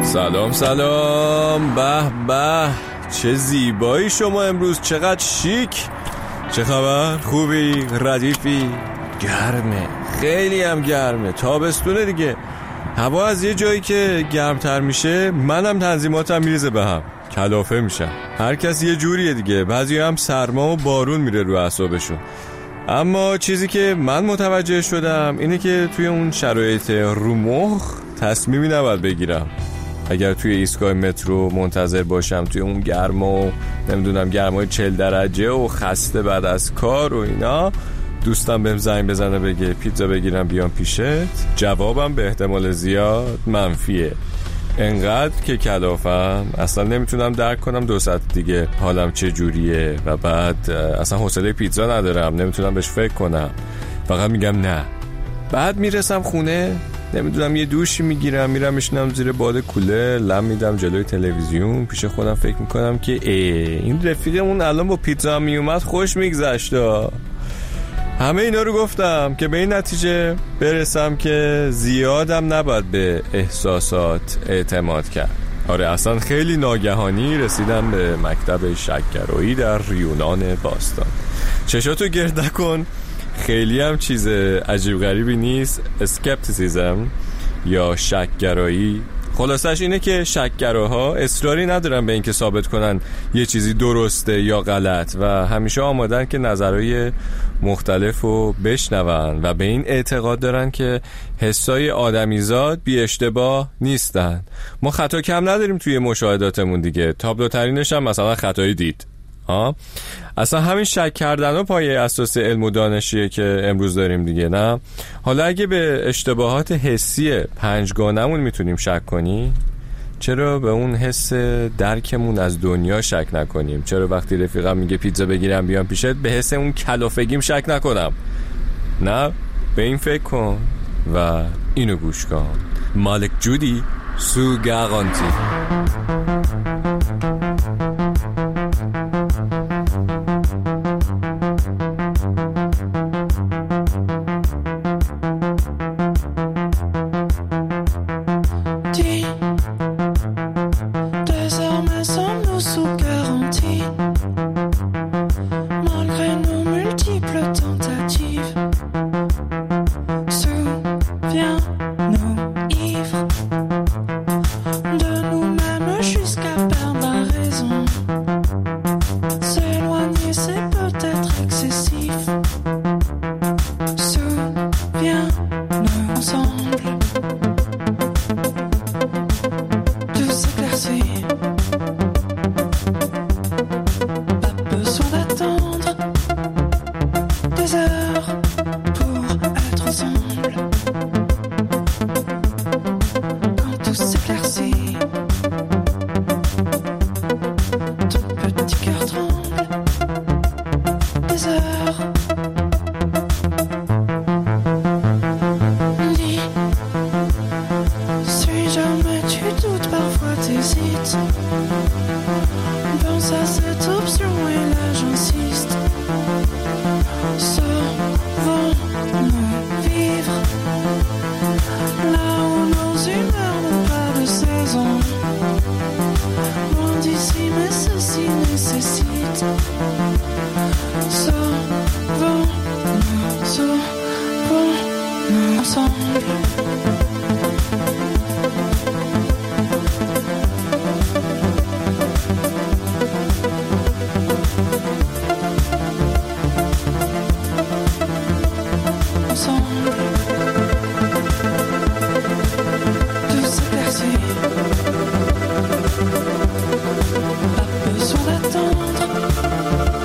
سلام سلام، به به، چه زیبایی شما امروز، چقدر شیک. چه خبر؟ خوبی؟ ردیفی؟ گرمه، خیلی هم گرمه، تابستونه دیگه. هوا از یه جایی که گرمتر میشه منم تنظیماتم میریزه به هم، کلافه میشم. هر کس یه جوریه دیگه، بعضی هم سرما و بارون میره رو اعصابشون. اما چیزی که من متوجه شدم اینه که توی اون شرایط رو مخ تصمیمی نباید بگیرم. اگر توی ایستگاه مترو منتظر باشم توی اون گرما و نمیدونم گرمای 40 درجه و خسته بعد از کار و اینا، دوستم بهم زنگ بزنه بگه پیتزا بگیرم بیام پیشت، جوابم به احتمال زیاد منفیه. انقدر که کلافم اصلا نمیتونم درک کنم 2 ساعت دیگه حالم چه جوریه و بعد اصلا حوصله پیتزا ندارم، نمیتونم بهش فکر کنم، فقط میگم نه. بعد میرسم خونه، نمیدونم یه دوشی میگیرم، میرم میشنم زیر باد کوله، لم میدم جلوی تلویزیون، پیش خودم فکر میکنم که این رفیقمون الان با پیتزا هم میومد خوش میگذشت. همه اینا رو گفتم که به این نتیجه برسم که زیادم نباید به احساسات اعتماد کرد. آره، اصلا خیلی ناگهانی رسیدم به مکتب شک‌گرایی در یونان باستان. چشاتو گرد نکن، خیلی هم چیز عجیب غریبی نیست. اسکپتیسیزم یا شک‌گرایی خلاصش اینه که شک‌گراها اصراری ندارن به اینکه ثابت کنن یه چیزی درسته یا غلط و همیشه آمادن که نظرهای مختلف رو بشنون و به این اعتقاد دارن که حسای آدمیزاد بی اشتباه نیستن. ما خطا کم نداریم توی مشاهداتمون دیگه، تابلوترینش هم مثلا خطای دید. اصلا همین شک کردن و پایه اساس علم و دانشیه که امروز داریم دیگه، نه؟ حالا اگه به اشتباهات حسی 5گانمون میتونیم شک کنیم، چرا به اون حس درکمون از دنیا شک نکنیم؟ چرا وقتی رفیقم میگه پیتزا بگیرم بیام پیشت به حس اون کلافگیم شک نکنم؟ نه، به این فکر کن و اینو گوش کن. مالک جودی سو گارانتی. Pense à cette option et là j'insiste. Sauvons-nous vivre là où nos humeurs n'ont pas de saison. Loin d'ici mais ceci nécessite. Sauvons-nous ensemble. Pas besoin d'attendre.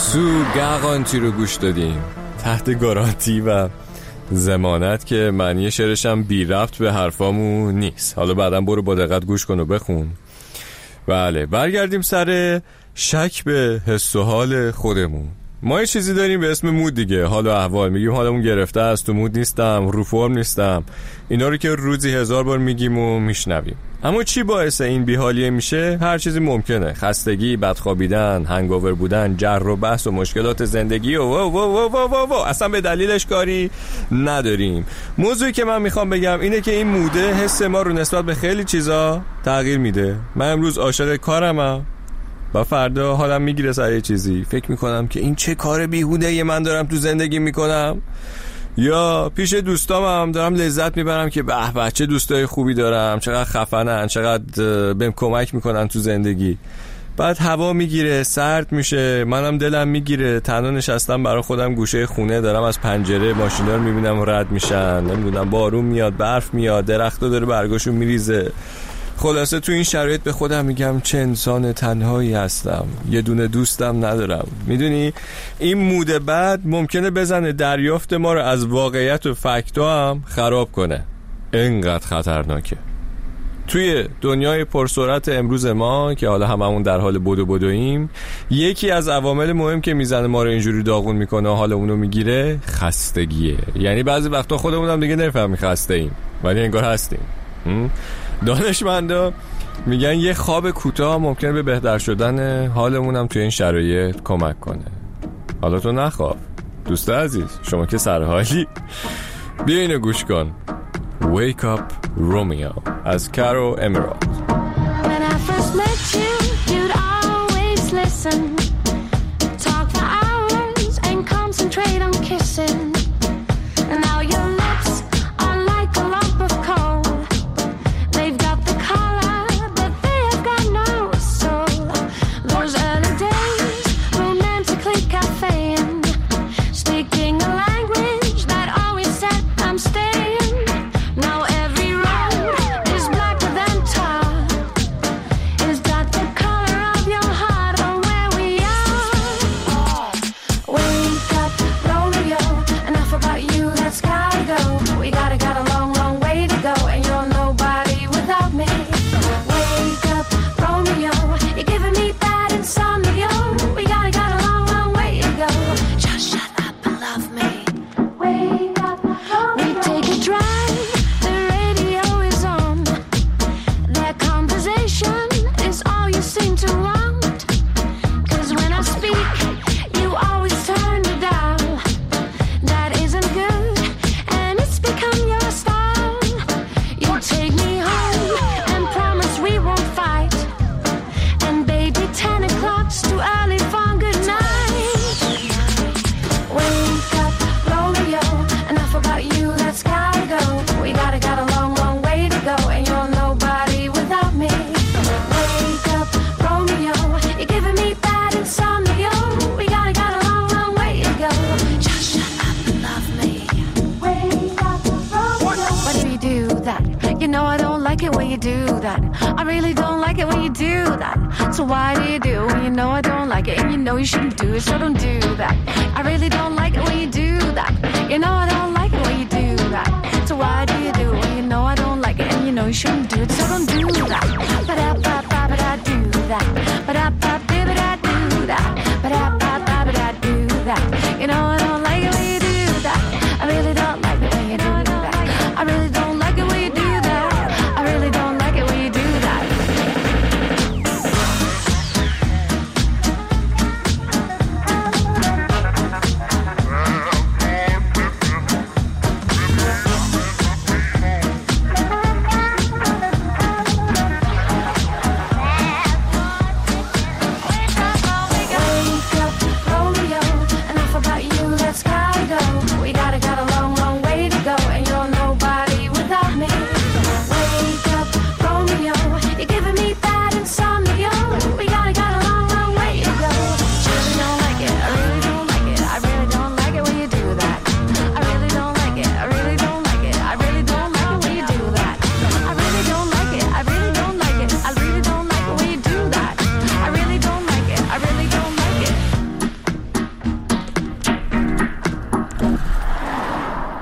سو گارانتی رو گوش دادیم، تحت گارانتی و ضمانت که معنی شعرشم بی ربط به حرفامون نیست. حالا بعدم برو با دقت گوش کن و بخون. بله، برگردیم سر شک به حس و حال خودمون. ما یه چیزی داریم به اسم مود دیگه، حال و احوال. میگیم حالمون گرفته است، تو مود نیستم، رو فرم نیستم، اینا رو که روزی 1000 بار میگیم و میشنویم. اما چی باعث این بیحالیه میشه؟ هر چیزی ممکنه، خستگی، بدخوابیدن، هنگاور بودن، جر و بحث و مشکلات زندگی و اصلا به دلیلش کاری نداریم. موضوعی که من میخوام بگم اینه که این موده حس ما رو نسبت به خیلی چیزا تغییر میده. من امروز عاشق کارمم و فردا حالم میگیره سر یه چیزی، فکر میکنم که این چه کار بیهوده‌ای من دارم تو زندگی میکنم. یا پیش دوستامم دارم لذت میبرم که به به چه دوستای خوبی دارم، چقدر خفنن، چقدر بهم کمک میکنن تو زندگی. بعد هوا میگیره، سرد میشه، منم دلم میگیره، تنها نشستم برای خودم گوشه خونه، دارم از پنجره ماشینا رو میبینم رد میشن، نمیدونم بارون میاد، برف میاد، درختا داره برگاشون میریزه. خلاصه تو این شرایط به خودم میگم چه انسان تنهایی هستم، یه دونه دوستم ندارم. میدونی این مود بعد ممکنه بزنه دریافت ما رو از واقعیت و فکتا هم خراب کنه. اینقدر خطرناکه. توی دنیای پرسرعت امروز ما که حالا هممون در حال بدویم، یکی از عوامل مهم که میزنه ما رو اینجوری داغون میکنه و حال اونو میگیره خستگیه. یعنی بعضی وقتا خودمونم دیگه نفهمی خسته ایم ولی انگار هستیم. دانشمندا میگن یه خواب کوتاه ممکنه به بهتر شدن حالمونم توی این شرایط کمک کنه. حالا تو نخواب دوست عزیز، شما که سرحالی. بیا اینو گوش کن. Wake Up Romeo از کارو امرالد. When I first met you, you'd always listen, talk for hours and concentrate on kissing. And now your lips are like a lump of coal. They've got the color, but they have got no soul. Those early days, romantically caffeine, speaking a language that always said I'm staying. Now every road is blacker than tar. It's got the color of your heart on where we are. Wake up, Romeo, enough about you, let's gotta go. We got a long, long way to go, and you're nobody without me. Wake up, Romeo, you're giving me bad insomnia. We got a long, long way to go. Just shut up and love me. Wake up, Romeo. We take a drive, the radio is on. That conversation is all you seem to want. 'Cause when I speak, you always turn it down. That isn't good, and it's become your style. You take me home and promise we won't fight. And baby, 10 o'clock's too early for good night. Wake up, Romeo, enough about you, let's gotta go. We got a long, long way to go, and you're nobody without me. Wake up, Romeo, you're giving me bad insomnia. We got a long, long way to go. Just shut up and love me. Wake up, Romeo. Why do you do that? You know I don't like it when you do that. I really don't like it when you do that. So why do you do when you know I don't like it, and you know you shouldn't do it, so don't do that. I really don't like it when you do that. You know I don't like it when you do that. So why do you do it when you know I don't like it, and you know you shouldn't do it, so don't do that. Ba-da-ba-ba-ba-da do that. Ba-da-ba-ba-ba-da do that. Ba-da-ba-ba-ba-da do that. You know I don't like it when you do that. I really don't like it when you do that. I really don't like it when you do that. I really don't like it when you do that.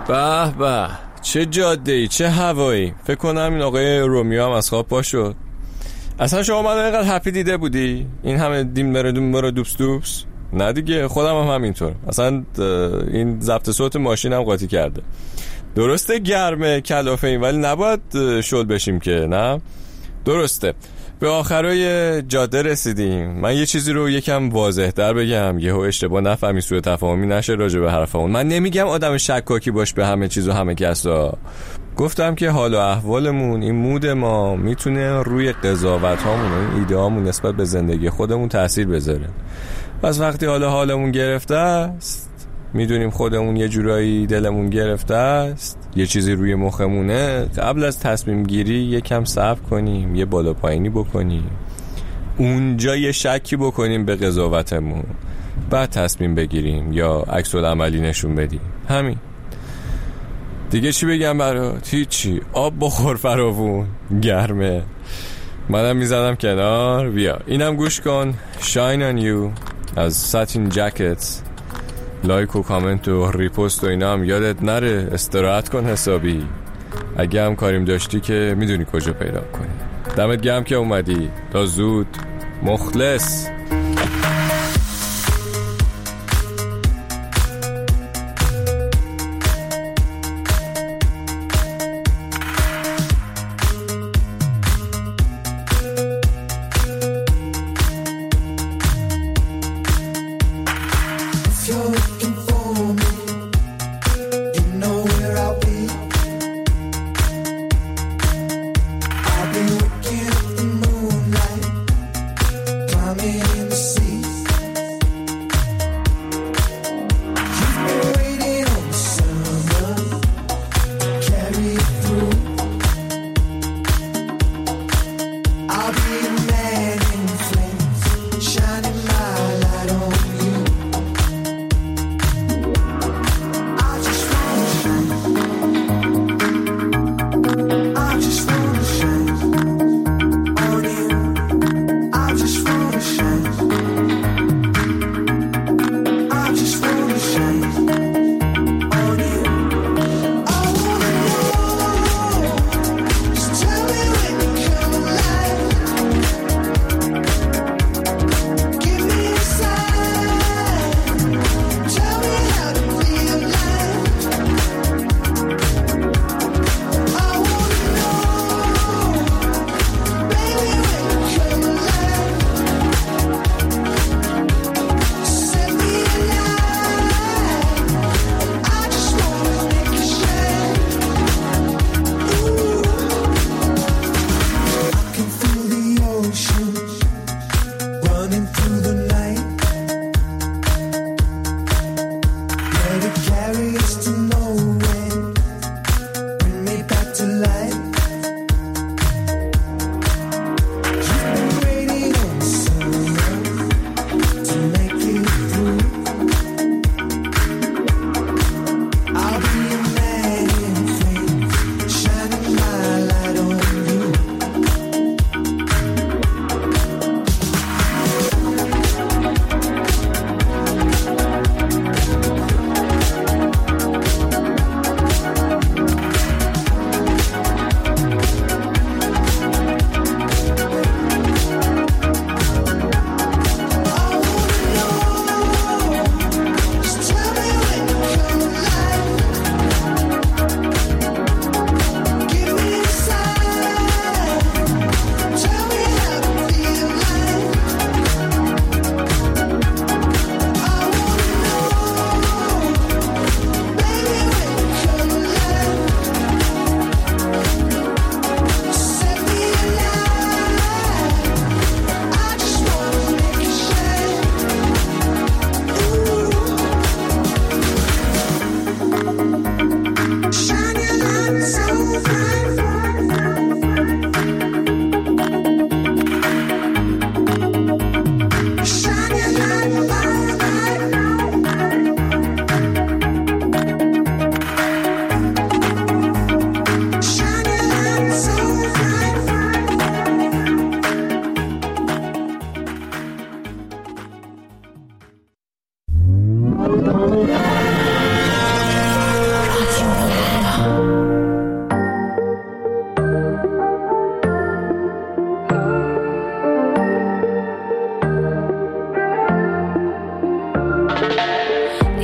به به، چه جاده‌ای، چه هوایی. فکر کنم این آقای رومیو هم از خواب پا شد. اصلا شما منو اینقدر هپی دیده بودی؟ این همه دیم بره دوبس؟ نه دیگه، خودم هم همینطور. اصلا این ضبط صوت ماشینم قاطی کرده. درسته گرمه کلافه این، ولی نباید شل بشیم که، نه؟ درسته. به آخرای جاده رسیدیم. من یه چیزی رو یکم واضح در بگم، یهو اشتباه نفهمی، سوء تفاهمی نشه راجع به حرفمون. من نمیگم آدم شکاکی باش به همه چیز و همه کسا. گفتم که حال و احوالمون، این مود ما میتونه روی قضاوت هامون و این ایده هامون نسبت به زندگی خودمون تأثیر بذاره. پس وقتی حالمون گرفته است، میدونیم خودمون یه جورایی دلمون گرفته است، یه چیزی روی مخمونه، قبل از تصمیم گیری یکم صبر کنیم، یه بالا پایینی بکنیم، اونجا یه شکی بکنیم به قضاوتمون، بعد تصمیم بگیریم یا عکس العملی نشون بدیم. همین دیگه. چی بگم برات؟ هیچی. آب بخور فراوون، گرمه. منم میزنم کنار. بیا اینم گوش کن، Shine on You از ساتین جکتس. لایک و کامنت و ریپوست و اینا هم یادت نره، استراحت کن حسابی. اگه هم کاریم داشتی که میدونی کجا پیدا کنی. دمت گرم که اومدی. تا زود. مخلص.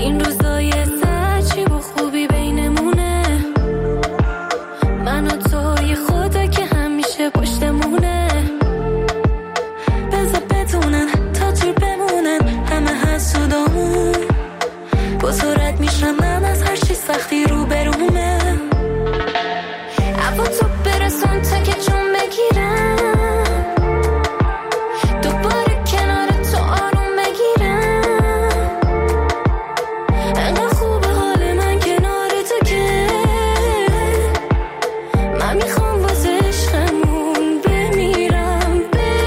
این روزای سچی و خوبی بینمونه، من و تو یه خدا که همیشه پشتمونه. بذار بدونن تا دور بمونن همه حسودامون، با تو رد میشم من از هر چی سختی رو برومه. عبا تو برسون تا که جون بگیرم، دوباره کنار تو آروم بگیرم. انقدر خوبه حال من کنار تو که من میخوام واسه عشقمون بمیرم.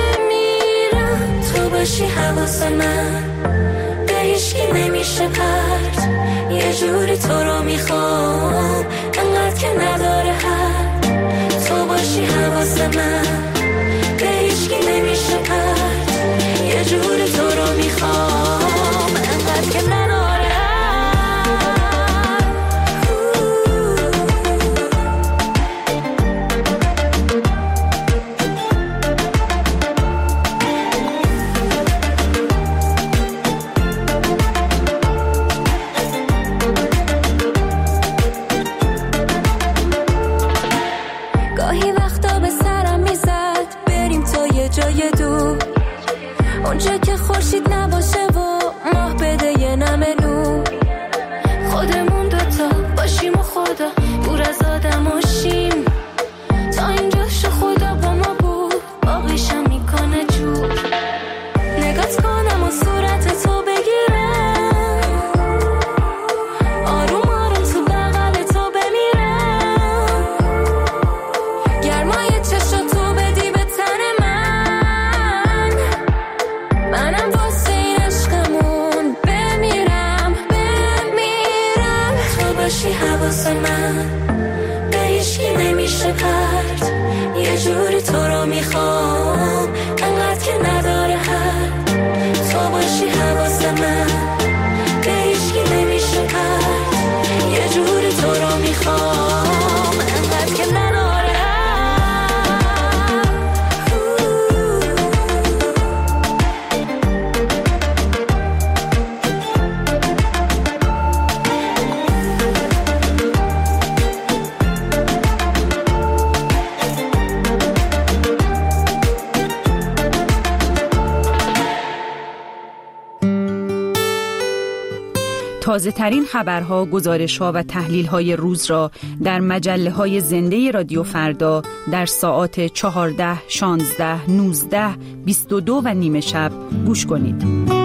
تو باشی حواس من به هیچکی نمیشه پرت، یه جوری تو رو میخوام انقدر که نداره حد. تو باشی حواس من به هیچکی نمیشه پرت، یه جوری تو رو میخوام انقدر که نداره حد. گاهی وقتا به سرم میزد بریم تا یه جای دور، اونجا که خورشید نباشه و ماه بده یه نمه نور. خودمون دوتا باشیم و خدا دور از آدم و شیم، تا اینجا شو خدا با ما بود باقیشم میکنه جور. نگات کنم و صورت تو بگیرم، آروم آروم تو بغل تو بمیرم. گرمای چشم تو بدی به تن من، منم واسه این عشقمون بمیرم. تو باشی حواس من به هیچکی نمیشه پرت، یه جوری تو رو میخوام انقدر که نداره حد. تو باشی حواس من به هیچکی نمیشه پرت، یه جوری تو رو میخوام انقدر که نداره حد. تازه ترین خبرها، گزارش‌ها و تحلیل‌های روز را در مجله‌های زنده رادیو فردا در ساعات 14, 16, 19, 22 و نیم شب گوش کنید.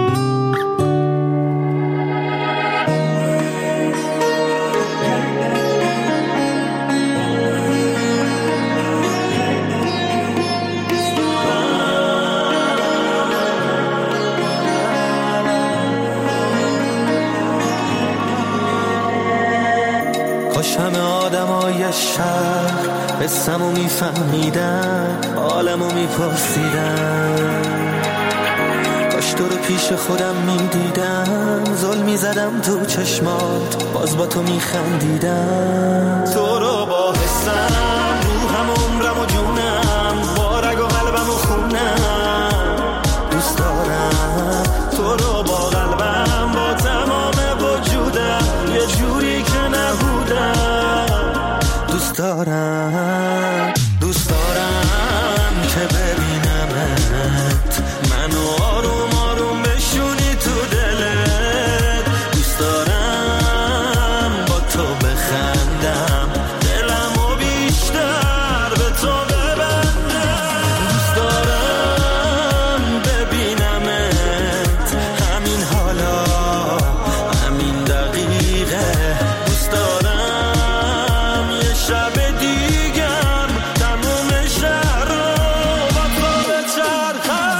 همه آدمای شهر قصه‌مو میفهمیدن، حالمو میپرسیدن. کاش تو رو پیش خودم میدیدم، ظلم میزدم تو چشمات باز با تو میخندیدم. تو رو با حسم روحم عمرم و جونم، با رگ و قلبم و خونم دوست دارم. تو رو با قلبم با تمام وجودم، یه جوری که نبودم دوست دارم. دوست دارم که ببینمت، منو آروم آروم بشونی تو دلت. دوست دارم با تو بخندم، دلمو بیشتر به تو ببندم. دوست دارم ببینمت همین حالا، همین دقیقه. دوست دارم یه شب دیگم تموم شهر رو با تو بچرخم.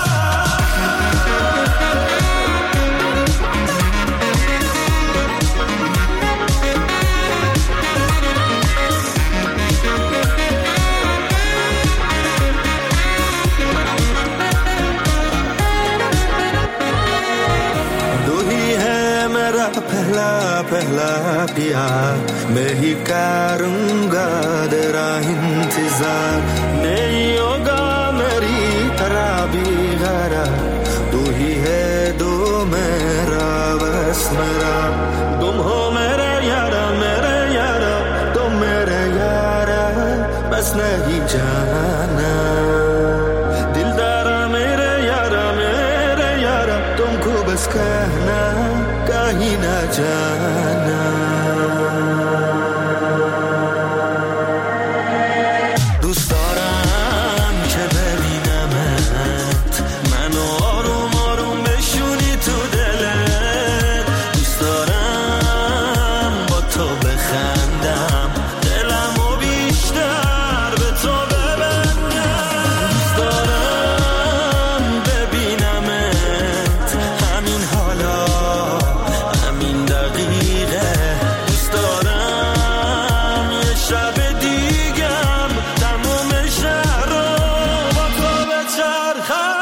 दो ही है मेरा पहला पहला प्यार, मैं ही करूँगा तेरा इंतजार। नहीं होगा मेरी तरह भी गरा, तू ही है दो मेरा बस मेरा। कहना कहीं न जाना دوست دارم که ببینمت منو آروم آروم بشونی تو دلت دوست دارم با تو بخندم دلمو بیشتر به تو ببندم دوست دارم ببینمت همین حالا همین دقیقه دوست دارم یه شب دیگم تموم شهر رو با تو بچرخم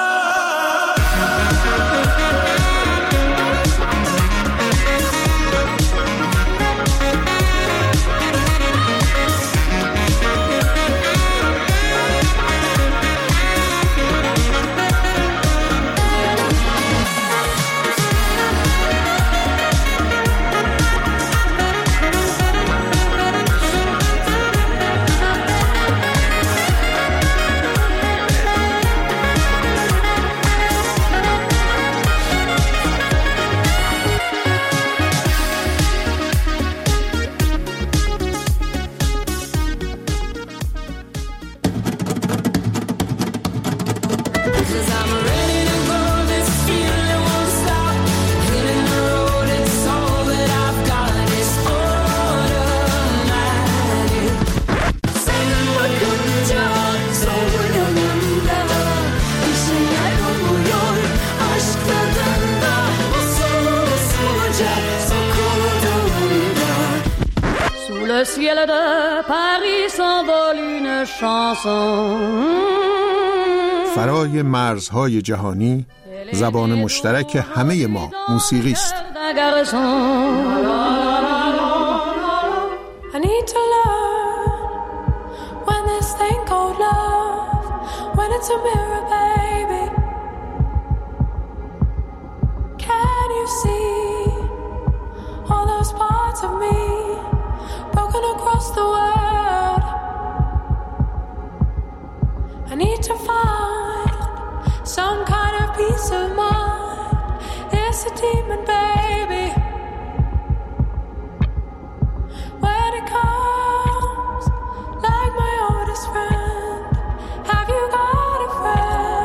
Sous le ciel de Paris s'envole une chanson. فرای مرزهای جهانی زبان مشترک همه ما موسیقی است. I need to learn when this thing called love, when it's a mirror, baby. Can you see all those parts of me broken across the world? I need to find some kind of peace of mind. It's a demon, baby. When it comes, like my oldest friend, have you got a friend?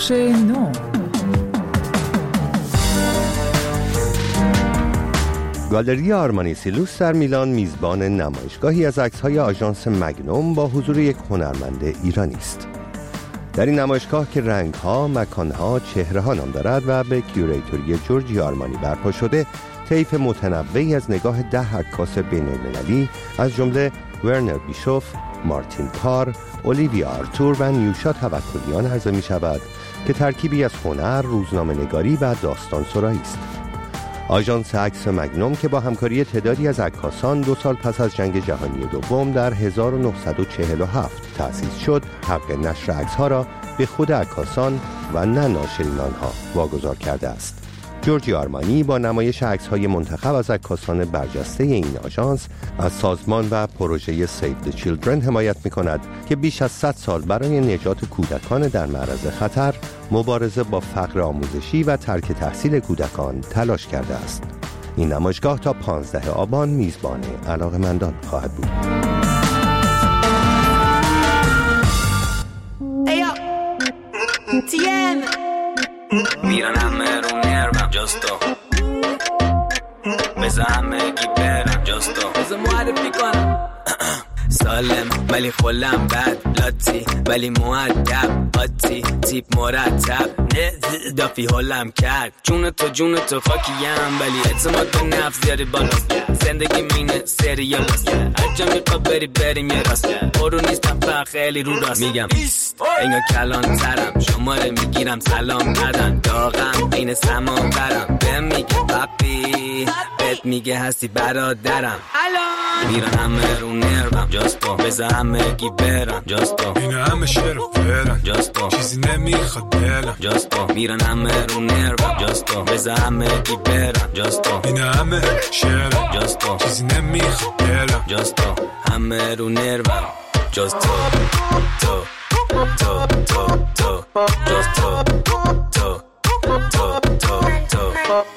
بخش نو. گالری آرمانی سیلوس در میلان میزبان نمایشگاهی از عکس‌های آژانس مگنوم با حضور یک هنرمند ایرانی است. در این نمایشگاه که رنگ‌ها، مکان‌ها، چهره‌ها نام دارد و به کیوریتوری جورجیو آرمانی برپا شده، طیف متنوعی از نگاه 10 عکاس بین‌المللی از جمله ورنر بیشوف، مارتین پار، اولیویا آرتور و نیوشا توکلیان عرضه می شود که ترکیبی از هنر، روزنامه‌نگاری و داستان سرایی است. آژانس عکس مگنوم که با همکاری تعدادی از عکاسان 2 سال پس از جنگ جهانی دوم در 1947 تأسیس شد، حق نشر عکس‌ها را به خود عکاسان و نه ناشرین آنها واگذار کرده است. جورجیو آرمانی با نمایش عکس‌های منتخب از عکاسان برجسته این آژانس از سازمان و پروژه Save the Children حمایت می‌کند که بیش از 100 سال برای نجات کودکان در معرض خطر، مبارزه با فقر آموزشی و ترک تحصیل کودکان تلاش کرده است. این نمایشگاه تا 15 آبان میزبان علاقه‌مندان خواهد بود. میرن همه رو نرمم جاستو بزا همه گی برم جاستو بزا معرفی کنم سالم ولی خلم بد لاتی ولی مؤدب آتی تیپ مرتب نه دافی حالم کرد جون تو خاکیم ولی اعتماد به نفس زیادی بالاست زندگی مینه سریال است هر جا میخواد بریم یه راست برو نیستم فقط خیلی رو راست میگم اینا کلان ترم شماره میگیرم سلام بدن داغم بین سما برم بهم میگه پاپی بهت میگه هستی برادرم میرن همه رو نرمم جاستو بزا همه گی برم جاستو اینا همه شعر و فرم جاستو چیزی نمیخواد دلم جاستو میرن همه رو نرمم جاستو بزا همه گی برم جاستو اینا همه شعر جاستو چیزی نمیخواد دلم جاستو همه رو نرمم جاستو تو تو تو تو جاستو تو تو تو تو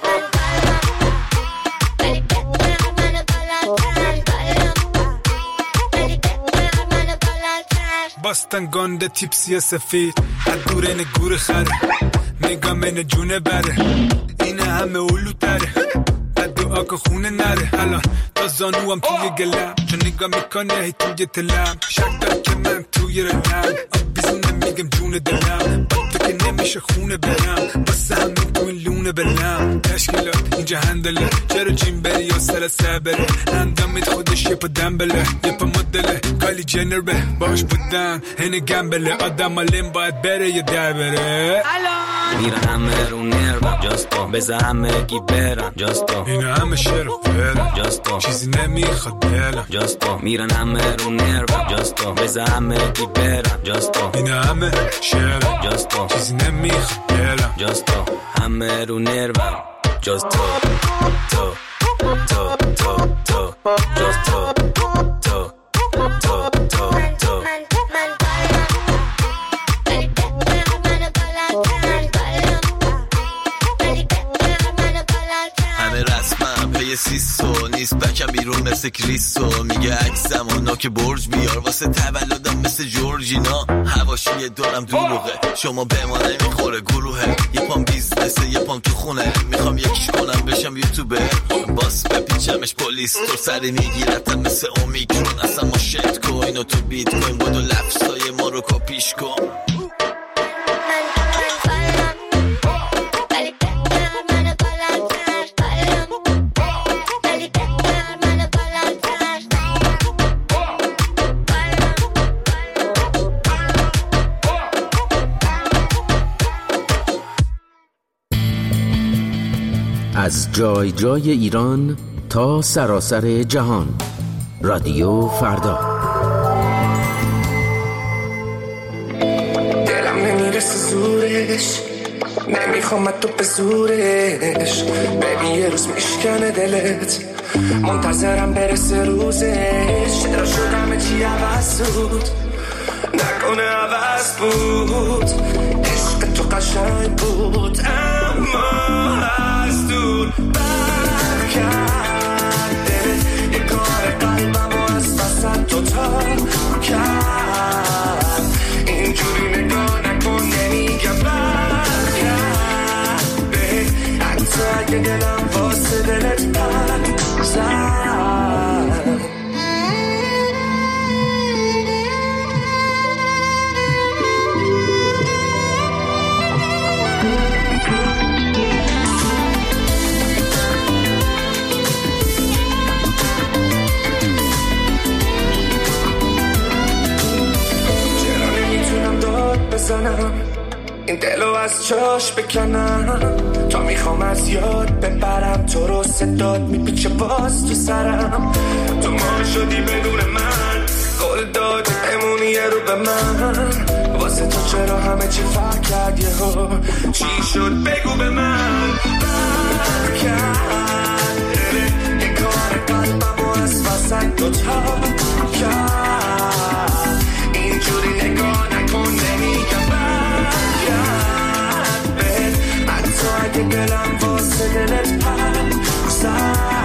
باستن گنده تیپسی سفید از دور این گور خره نگام این جونه بره این همه اولو تره بد دعا که خونه نره الان تا زانو هم توی گلم چون نگاه میکنه هی توی تلم شک دار که من توی رلم بیزی نمیگم جون دلم بد که نمیشه خونه برم باسه همین تو این لونه بلم تشکیلات اینجا هندله چرا جیم بری یا سر بره اندامید خودش یه پا دنبله یه پا مدله کالی جنر به باش بودن هنه گمبله آدم علم باید بره یا در بره میرن همه رو نرمم جاستو بزا همه گی برم جاستو اینا همه شعر و فرم جاستو چیزی نمیخواد دلم جاستو میرن همه رو نرمم جاستو بزا همه گی برم جاستو اینا همه شعر جاستو چیزی نمیخواد دلم جاستو همه رو نرمم جاستو تو تو تو تو جاستو تو تو تو تو پی سیسو نیست بکم بیرون مثل کریسو میگه عکسم و نوک برج بیار واسه تولدم مثل جورجینا هواشی دارم دروغه شما به ما نمیخوره گروهه یه پام بیزنسه یه پام تو خونه میخوام یکیش کنم بشم یوتیوبر باس بپیچمش پلیس تو سری میگیرتم مثل اومیکرون اصلا ما شت کوین و تو بیت کوین بودو لفظای ما رو کپیش کن از جای جای ایران تا سراسر جهان رادیو فردا. دلم نمیرسه زورش نمیخوام تو به زورش ببین یه روز میشکنه دلت منتظرم برسه روزش چرا شدم چی عوض بود نکنه عوض بود عشق تو قشنگ بود اما از دور برکرده یه کار قلبم و از وسط تو تا کرد اینجوری نگاه نکن نمیگم بزنم، این دلو از جاش بکنم، تا میخوام از یاد ببرم تو رو. صدات میپیچه باز تو سرم، تو ما شدی بدون من، قول دادی بمونی یه رو به من. واسه تو چرا همه چی فرق کرد یهو؟ چی شد بگو به من. فرق کرد یه کار قلبمو از وسط دوتا کرد، اینجوری نگاه نکن نمیگم برگرد بهت، حتی اگه دلم واسه دلت پر زد.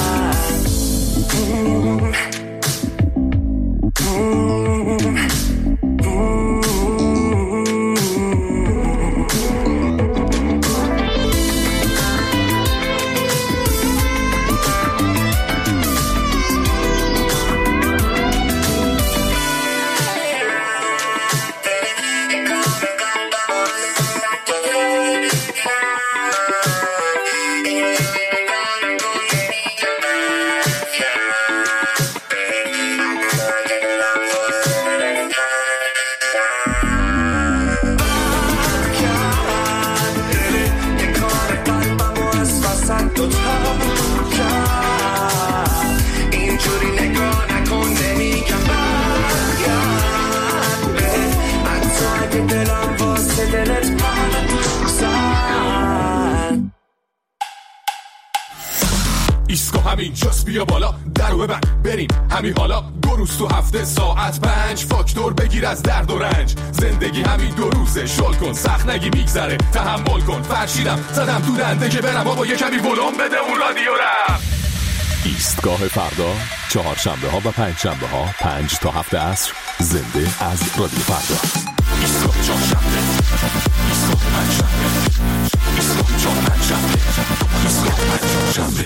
ایسکو همین جاست بیا بالا درو ببند بریم همین حالا، 2 روز تو هفته ساعت 5 فاکتور بگیر از درد و رنج. زندگی همین 2 روزه شل کن سخت نگی میگذره، تحمل کن فرشیدم زدم تو دنده که برم بابا یه کمی ولوم بده اون رادیو رم. ایستگاه فردا، 4 شنبه ها و 5 شنبه ها 5 تا 7 عصر زنده از رادیو فردا. ایستگاه 4 شنبه، ایستگاه 5 شنبه، ایستگاه 4 5 شنبه، ایستگاه 5 شنبه.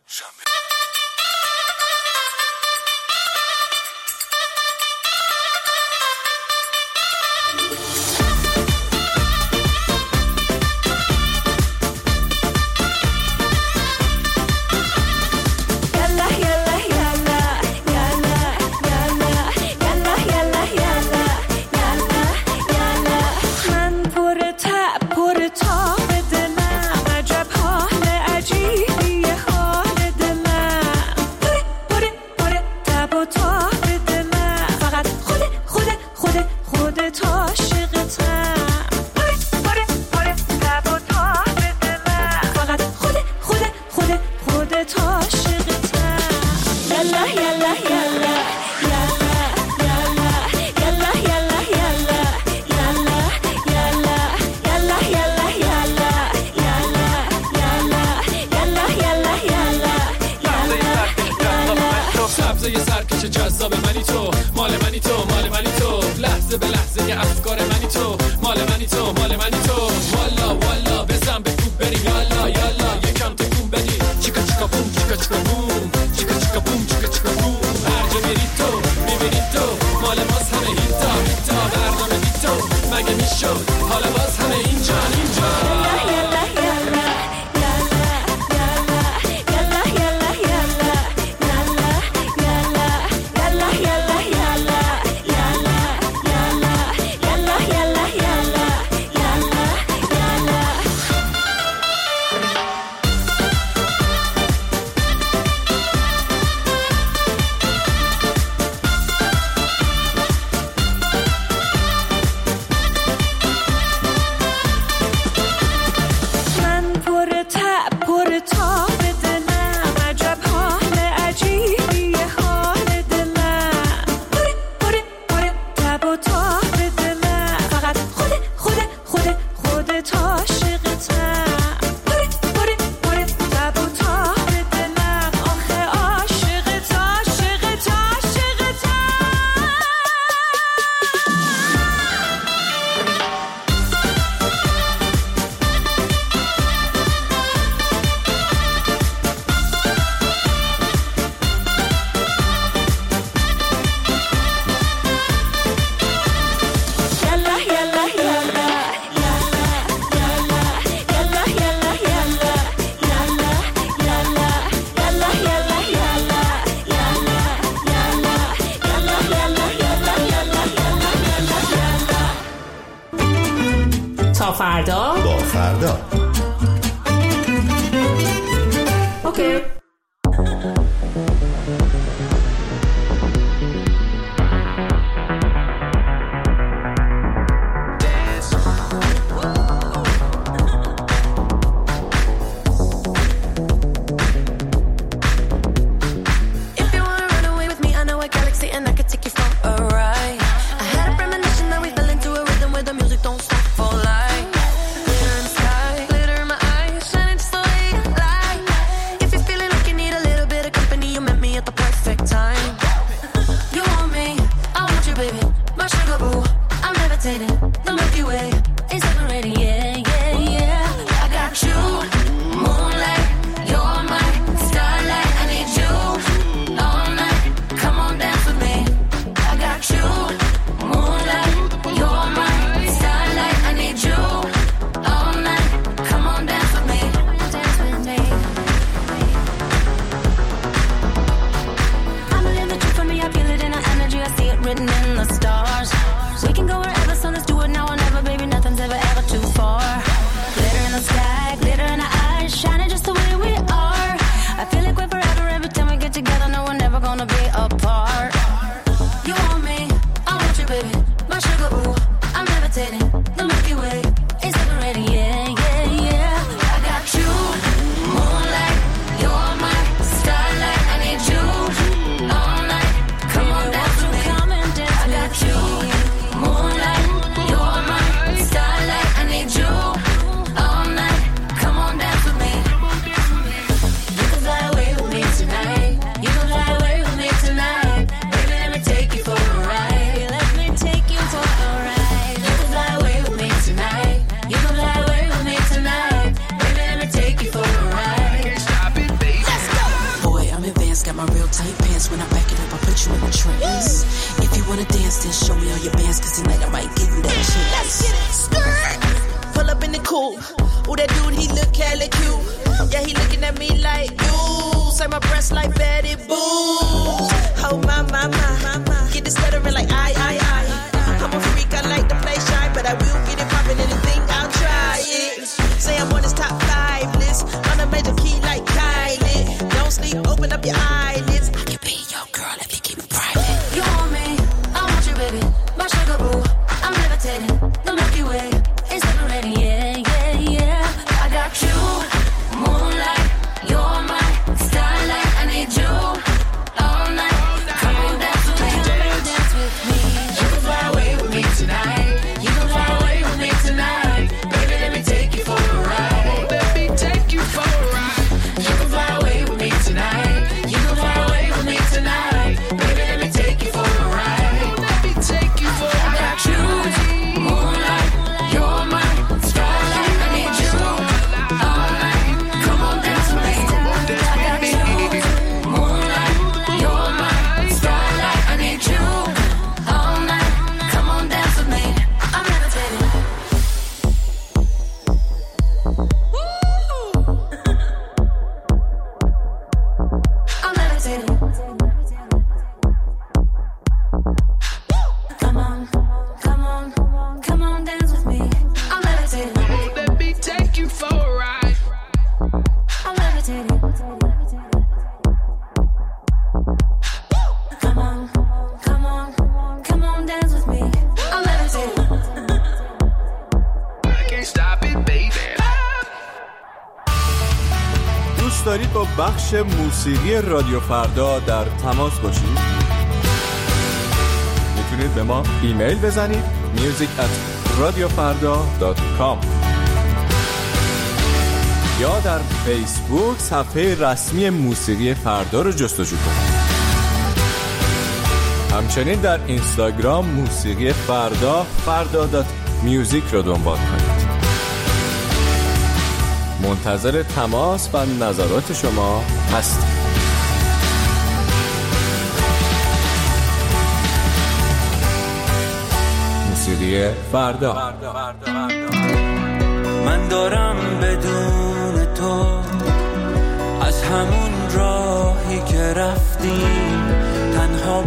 جذاب منی تو، مال منی تو، مال منی تو، لحظه به لحظه یه افکار منی تو، مال منی تو، مال منی تو. والا والا بزن بکوب بریم یالا یالا یکم تکون بدی، چیکا چیکا بوم چیکا چیکا بوم، چیکا چیکا بوم چیکا چیکا بوم. هر جا میری تو میبینی تو، مال ماست همه هیتا هیتا، برنامه بی تو مگه میشد حالا باز همه اینجا اینجا. فردا اوکی. دارید با بخش موسیقی رادیو فردا در تماس باشید؟ میتونید به ما ایمیل بزنید music@radiofarda.com یا در فیسبوک صفحه رسمی موسیقی فردا رو جستجو کنید. همچنین در اینستاگرام موسیقی فردا.music رو دنبال کنید. منتظر تماس و نظرات شما هستم. موسیقی فردا. من دارم بدون تو از همون راهی که رفتیم تنها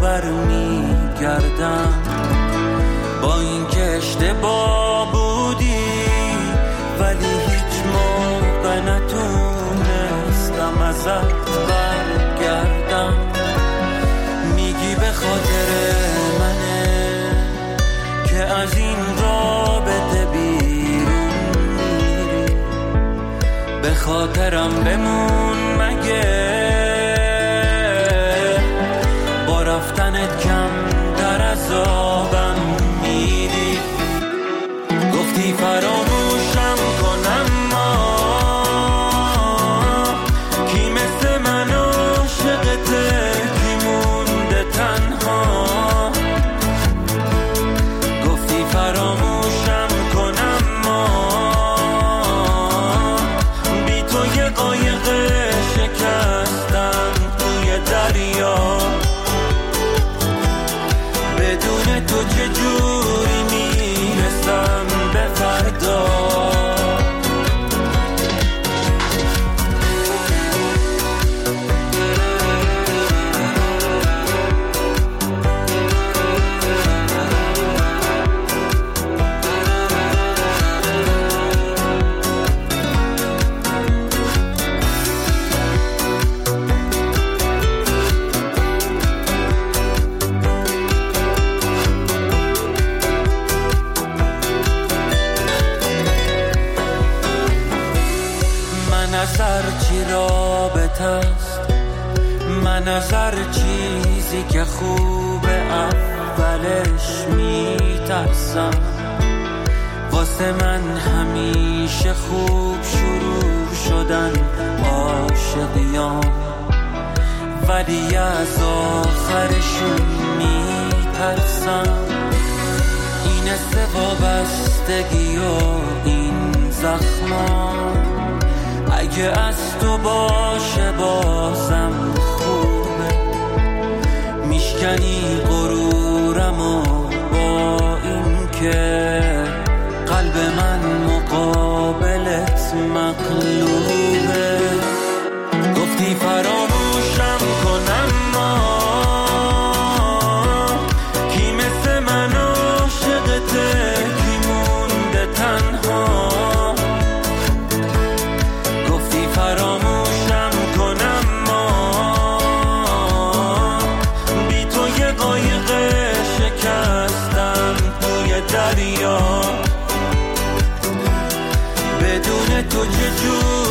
برمیگردم، با این که اشتباه بودی ازت برگردم. میگی به خاطر منه که از این رابطه بیرون میری، به خاطرم بمون مگه با رفتنت کم در عذابم میری. گفتی فراموشم کنم ما کی مثل من عاشقته، کی مونده تنها. گفتی فراموشم کنم ما بی تو یه قایق شکستم توی دریا. بدون تو چجوری میرسم به فردا. من از هر چیزی که خوب اولش میترسم. واسه من همیشه خوب شروع شدن عاشقیام، ولی از آخرشون میترسم. این وابستگی و این زخمان اگه از تو باشه بازم خوبه. میشکنی غرورمو با این که قلب من مقابلت مغلوبه. گفتی فراموشم کنم ما کی مثل من عاشقته، کی مونده تنها. گفتی فراموشم کنم ما بی تو یه قایق شکستم توی دریا. بدون تو چجور